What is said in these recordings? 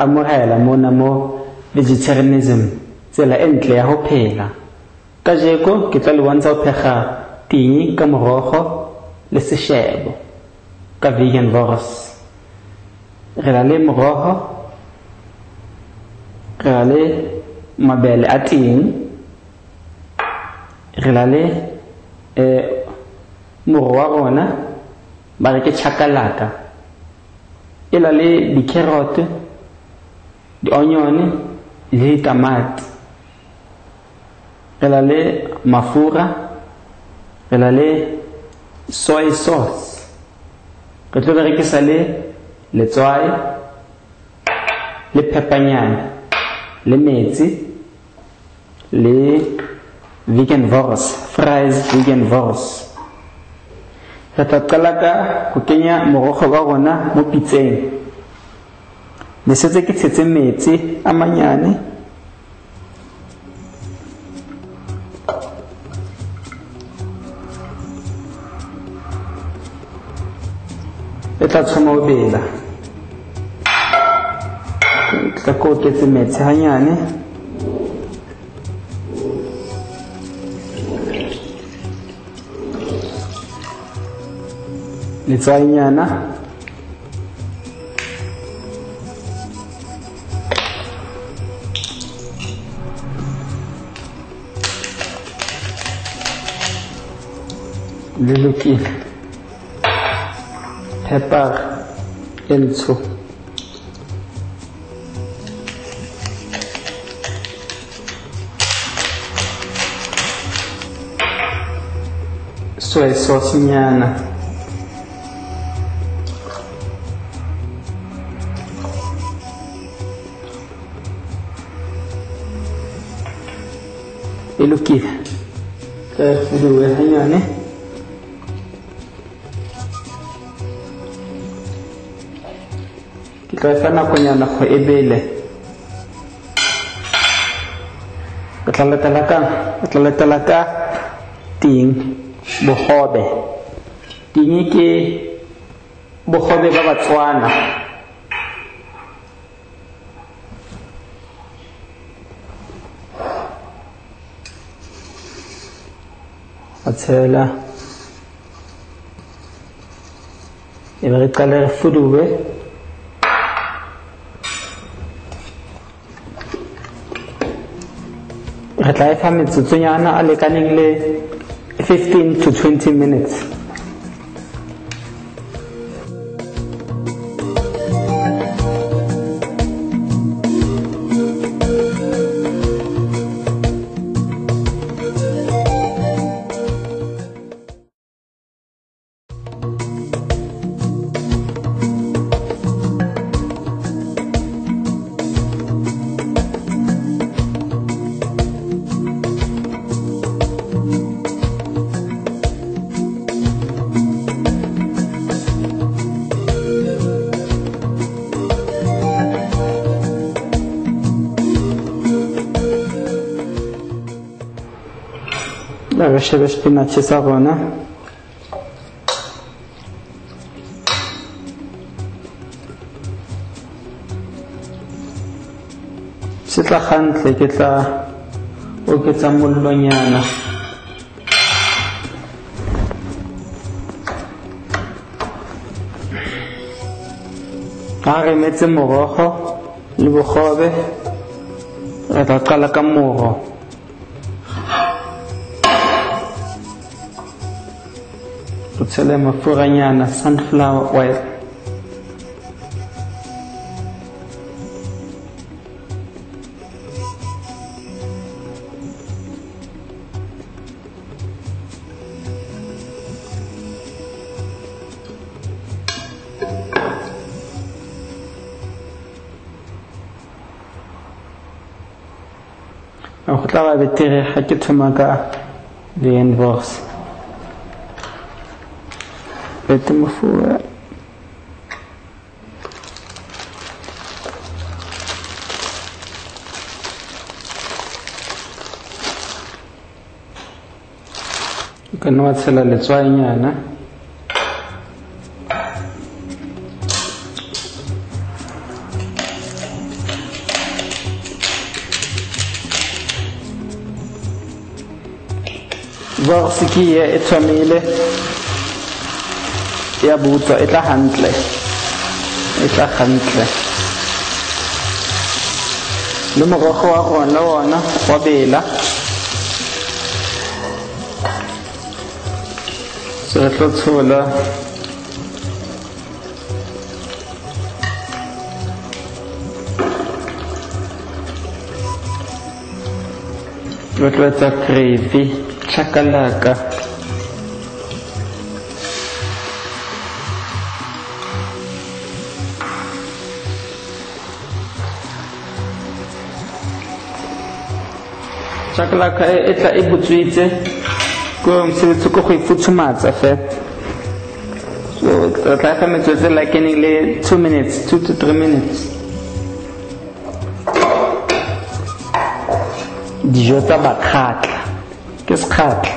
amohela mona mo vegetarianism tsela e ntle ya ho phela. Kajeko ke tla le bontsha ho phega ting ka morogo le seshebo ka vegan wors. Re na le morogo, re na le mabele a ting, re na le moro wa rona ba re ke chakalaka, e na le di-carrot, di-onion le ditamati, re na le mafura, re na le soy sauce, re tlo berekisa le letswai le pepanyana le metsi le vegan wors, fries vegan wors. Re tla qala ka ho kenya morogo wa rona mo pitseng. Ne setse ke tshetse metsi a manyane, e tla thoma ho bela. Ke tla ko oketse metsi hanyane, letswainyana, le lokile, pepper e ntsho, soy sauce nyana, e lokile. Ka fuduwe hanyane, ke tla fa nakonyana go e bele. Ke tla latela ka ting, bogobe. Ting ke bogobe ba Batswana. A tshela e be re qale re fuduwe. Re tla e fa metsotsonyana a lekaneng le 15 to 20 minutes. Re shebe spinach sa rona, se tla gantle ke tla oketsa mollonyana. Ha re metse morogo le bogobe, re tla qala ka moro. Re tshele mafuranyana, sunflower oil, go tla ba betere ga ke thoma ka vegan wors. Bete mafura, ka nna wa tshela letswainyana, Vorse ke e thomile ya botsa e tla hantle le morogo wa rona wona wa bela so re tlo tshola re tlo etsa gravy chakalaka chakalaka e tla e butswitse ko mosebetsi ko go ifuthumatsa fela so re tla fa metsotso like le 2 minutes 2 to 3 minutes dijo tsa bakgatla ke sekgatla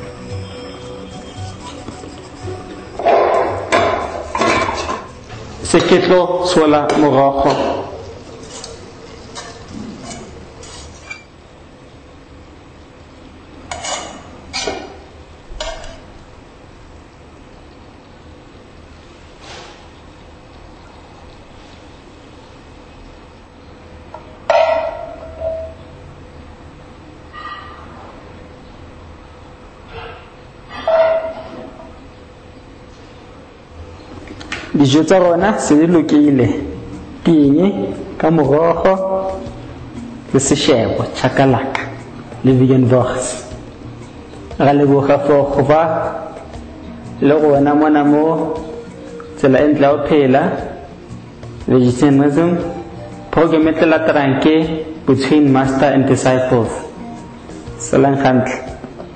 se ke tlo tshola morogo dijo tsa rona se di lokile ting ka morogo le seshebo chakalaka le veganwors ra leboga for go ba le gona mona mo tsela e ntla o phela vegetarianism program e tla tranke between master and disciples salang gantle.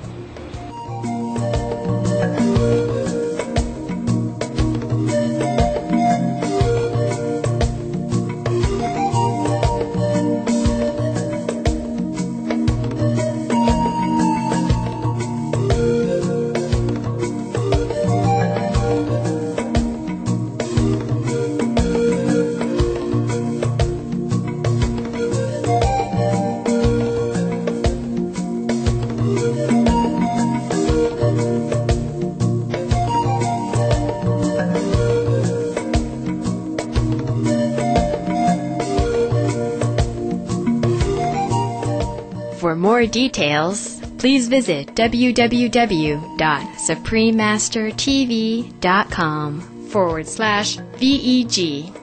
For more details, please visit www.suprememastertv.com/VEG.